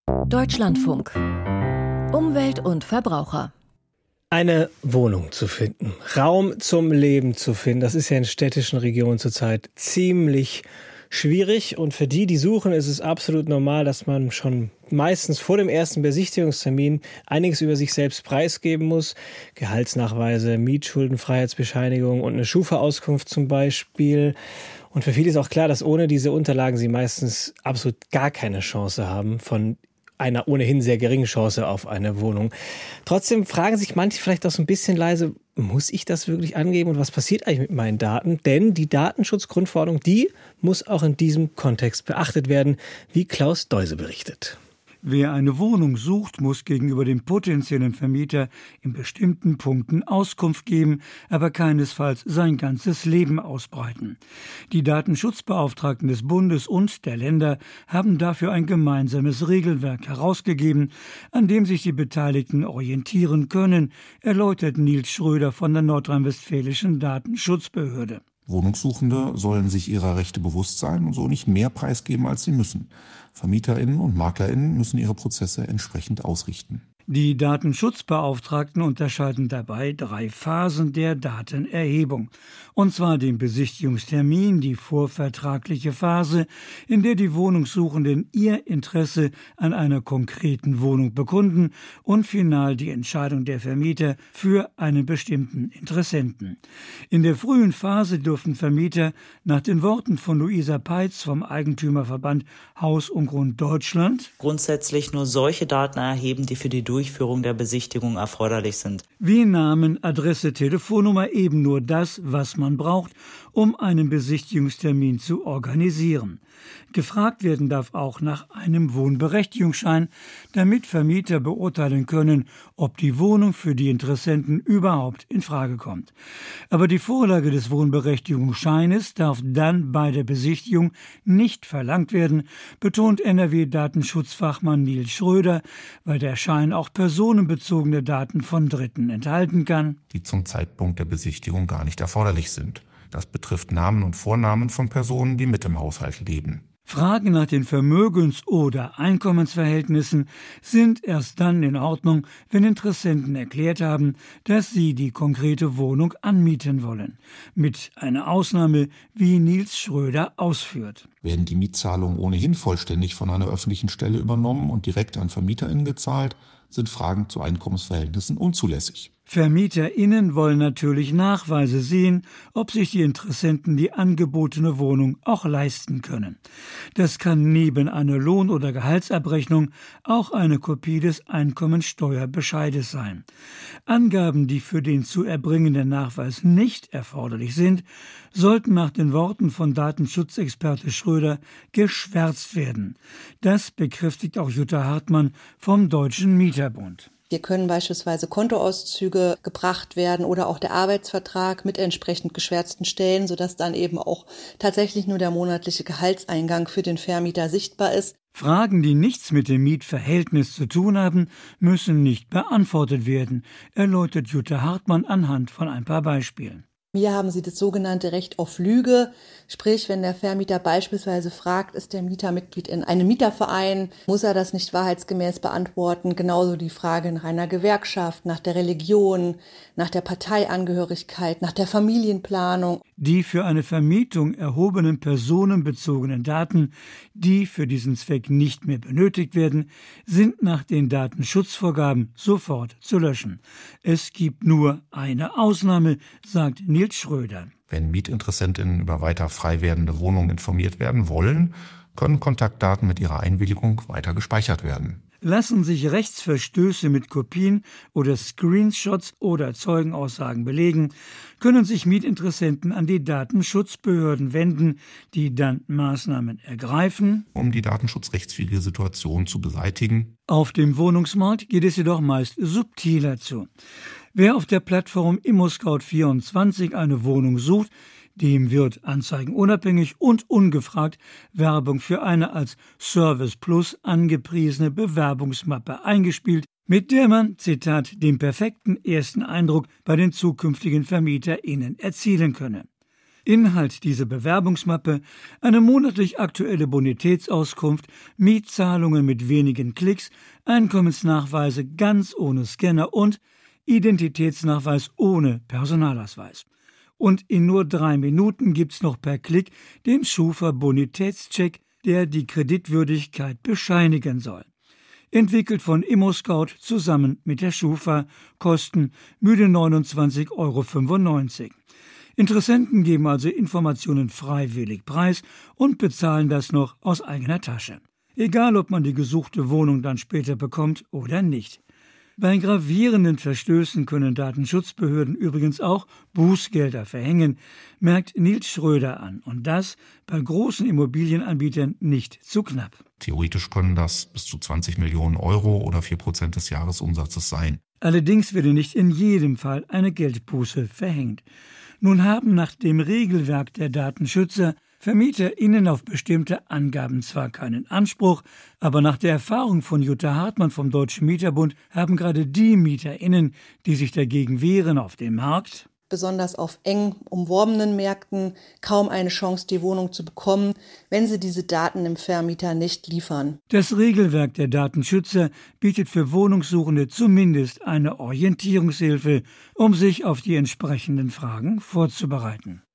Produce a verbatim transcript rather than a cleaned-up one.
Deutschlandfunk. Umwelt und Verbraucher. Eine Wohnung zu finden, Raum zum Leben zu finden, das ist ja in städtischen Regionen zurzeit ziemlich schwierig. Und für die, die suchen, ist es absolut normal, dass man schon meistens vor dem ersten Besichtigungstermin einiges über sich selbst preisgeben muss. Gehaltsnachweise, Mietschuldenfreiheitsbescheinigung und eine Schufa-Auskunft zum Beispiel. Und für viele ist auch klar, dass ohne diese Unterlagen sie meistens absolut gar keine Chance haben, von einer ohnehin sehr geringen Chance auf eine Wohnung. Trotzdem fragen sich manche vielleicht auch so ein bisschen leise, muss ich das wirklich angeben und was passiert eigentlich mit meinen Daten? Denn die Datenschutzgrundverordnung, die muss auch in diesem Kontext beachtet werden, wie Klaus Deuse berichtet. Wer eine Wohnung sucht, muss gegenüber dem potenziellen Vermieter in bestimmten Punkten Auskunft geben, aber keinesfalls sein ganzes Leben ausbreiten. Die Datenschutzbeauftragten des Bundes und der Länder haben dafür ein gemeinsames Regelwerk herausgegeben, an dem sich die Beteiligten orientieren können, erläutert Nils Schröder von der nordrhein-westfälischen Datenschutzbehörde. Wohnungssuchende sollen sich ihrer Rechte bewusst sein und so nicht mehr preisgeben, als sie müssen. VermieterInnen und MaklerInnen müssen ihre Prozesse entsprechend ausrichten. Die Datenschutzbeauftragten unterscheiden dabei drei Phasen der Datenerhebung. Und zwar den Besichtigungstermin, die vorvertragliche Phase, in der die Wohnungssuchenden ihr Interesse an einer konkreten Wohnung bekunden und final die Entscheidung der Vermieter für einen bestimmten Interessenten. In der frühen Phase dürfen Vermieter nach den Worten von Luisa Peitz vom Eigentümerverband Haus und Grund Deutschland grundsätzlich nur solche Daten erheben, die für die Durchführung der Besichtigung erforderlich sind. Wie Namen, Adresse, Telefonnummer, eben nur das, was man braucht, um einen Besichtigungstermin zu organisieren. Gefragt werden darf auch nach einem Wohnberechtigungsschein, damit Vermieter beurteilen können, ob die Wohnung für die Interessenten überhaupt in Frage kommt. Aber die Vorlage des Wohnberechtigungsscheines darf dann bei der Besichtigung nicht verlangt werden, betont N R W-Datenschutzfachmann Nils Schröder, weil der Schein auch personenbezogene Daten von Dritten enthalten kann, die zum Zeitpunkt der Besichtigung gar nicht erforderlich sind. Das betrifft Namen und Vornamen von Personen, die mit im Haushalt leben. Fragen nach den Vermögens- oder Einkommensverhältnissen sind erst dann in Ordnung, wenn Interessenten erklärt haben, dass sie die konkrete Wohnung anmieten wollen. Mit einer Ausnahme, wie Nils Schröder ausführt. Werden die Mietzahlungen ohnehin vollständig von einer öffentlichen Stelle übernommen und direkt an VermieterInnen gezahlt, sind Fragen zu Einkommensverhältnissen unzulässig. VermieterInnen wollen natürlich Nachweise sehen, ob sich die Interessenten die angebotene Wohnung auch leisten können. Das kann neben einer Lohn- oder Gehaltsabrechnung auch eine Kopie des Einkommensteuerbescheides sein. Angaben, die für den zu erbringenden Nachweis nicht erforderlich sind, sollten nach den Worten von Datenschutzexperte Schröder geschwärzt werden. Das bekräftigt auch Jutta Hartmann vom Deutschen Mieterbund. Hier können beispielsweise Kontoauszüge gebracht werden oder auch der Arbeitsvertrag mit entsprechend geschwärzten Stellen, sodass dann eben auch tatsächlich nur der monatliche Gehaltseingang für den Vermieter sichtbar ist. Fragen, die nichts mit dem Mietverhältnis zu tun haben, müssen nicht beantwortet werden, erläutert Jutta Hartmann anhand von ein paar Beispielen. Hier haben Sie das sogenannte Recht auf Lüge, sprich, wenn der Vermieter beispielsweise fragt, ist der Mieter Mitglied in einem Mieterverein, muss er das nicht wahrheitsgemäß beantworten. Genauso die Frage nach einer Gewerkschaft, nach der Religion, nach der Parteiangehörigkeit, nach der Familienplanung. Die für eine Vermietung erhobenen personenbezogenen Daten, die für diesen Zweck nicht mehr benötigt werden, sind nach den Datenschutzvorgaben sofort zu löschen. Es gibt nur eine Ausnahme, sagt Nils Schröder. Wenn MietinteressentInnen über weiter frei werdende Wohnungen informiert werden wollen, können Kontaktdaten mit ihrer Einwilligung weiter gespeichert werden. Lassen sich Rechtsverstöße mit Kopien oder Screenshots oder Zeugenaussagen belegen, können sich Mietinteressenten an die Datenschutzbehörden wenden, die dann Maßnahmen ergreifen, um die datenschutzrechtswidrige Situation zu beseitigen. Auf dem Wohnungsmarkt geht es jedoch meist subtiler zu. Wer auf der Plattform ImmoScout vierundzwanzig eine Wohnung sucht, dem wird anzeigenunabhängig und ungefragt Werbung für eine als Service Plus angepriesene Bewerbungsmappe eingespielt, mit der man, Zitat, den perfekten ersten Eindruck bei den zukünftigen VermieterInnen erzielen könne. Inhalt dieser Bewerbungsmappe: eine monatlich aktuelle Bonitätsauskunft, Mietzahlungen mit wenigen Klicks, Einkommensnachweise ganz ohne Scanner und Identitätsnachweis ohne Personalausweis. Und in nur drei Minuten gibt's noch per Klick den Schufa-Bonitätscheck, der die Kreditwürdigkeit bescheinigen soll. Entwickelt von ImmoScout zusammen mit der Schufa, Kosten müde neunundzwanzig Euro fünfundneunzig. Interessenten geben also Informationen freiwillig preis und bezahlen das noch aus eigener Tasche. Egal, ob man die gesuchte Wohnung dann später bekommt oder nicht. Bei gravierenden Verstößen können Datenschutzbehörden übrigens auch Bußgelder verhängen, merkt Nils Schröder an. Und das bei großen Immobilienanbietern nicht zu knapp. Theoretisch können das bis zu zwanzig Millionen Euro oder vier Prozent des Jahresumsatzes sein. Allerdings werde nicht in jedem Fall eine Geldbuße verhängt. Nun haben nach dem Regelwerk der Datenschützer VermieterInnen auf bestimmte Angaben zwar keinen Anspruch, aber nach der Erfahrung von Jutta Hartmann vom Deutschen Mieterbund haben gerade die MieterInnen, die sich dagegen wehren, auf dem Markt besonders auf eng umworbenen Märkten kaum eine Chance, die Wohnung zu bekommen, wenn sie diese Daten dem Vermieter nicht liefern. Das Regelwerk der Datenschützer bietet für Wohnungssuchende zumindest eine Orientierungshilfe, um sich auf die entsprechenden Fragen vorzubereiten.